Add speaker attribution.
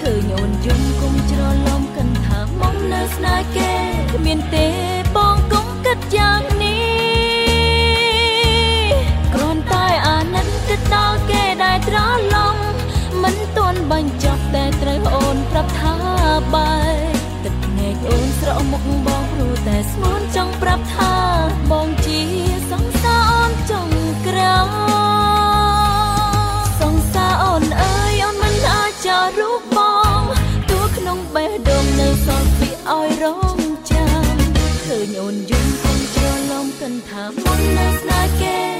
Speaker 1: ញអូនយំគុំច្រឡំកាន់ថាមកនៅស្នេហ៍គេគ្មានទេបងកុំគិតយ៉ាងនេះគ្រាន់តែអាណិតគិតដល់គេដែលច្រឡំមិនទាន់បញ្ចប់តែត្រូវអូនប្រាប់ថាបាយទឹកភ្នែកអូនស្រក់មុខបងព្រោះតែស្ងួនចង់ប្រាប់ថាបងជាសង្សារអូនចុងក្រោយសង្សារអូនអើយអូនមិនអាចចោលរូបបងទួក្នុងបេះដូងនៅសល់ពីឲ្យរងចាំឃើញអូនយំគុំច្រឡំកាន់ថាមកនៅស្នេហ៍គេ